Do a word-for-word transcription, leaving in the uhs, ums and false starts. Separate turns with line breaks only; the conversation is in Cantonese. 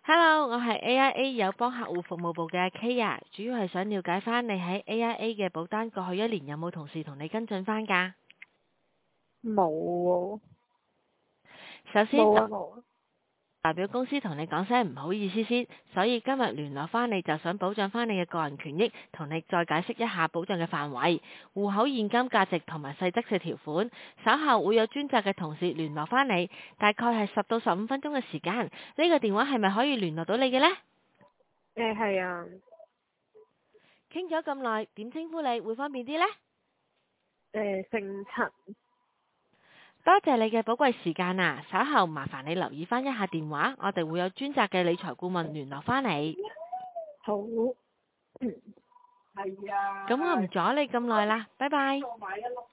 Hello，我係 A I A 友邦客戶服務部嘅 Kaya，主要係想了解翻你喺 A I A 嘅保單過去一年有冇同事同你跟進翻㗎？
冇喎，
首先
冇啊冇啊。
代表公司同你講聲唔好意思先，所以今日聯絡翻你就想保障翻你嘅個人權益，同你再解釋一下保障嘅範圍、戶口現金價值同埋細則嘅條款。稍後會有專責嘅同事聯絡翻你，大概係十到十五分鐘嘅時間。呢、這個電話係咪可以聯絡到你嘅呢？
誒係啊。
傾咗咁耐，點稱呼你會方便啲呢？
誒姓陳。
多謝你嘅寶貴時間啊！稍後麻煩你留意翻一下電話，我哋會有專責嘅理財顧問聯絡翻你。
好。嗯。係啊。
咁我唔阻你咁耐啦，拜拜。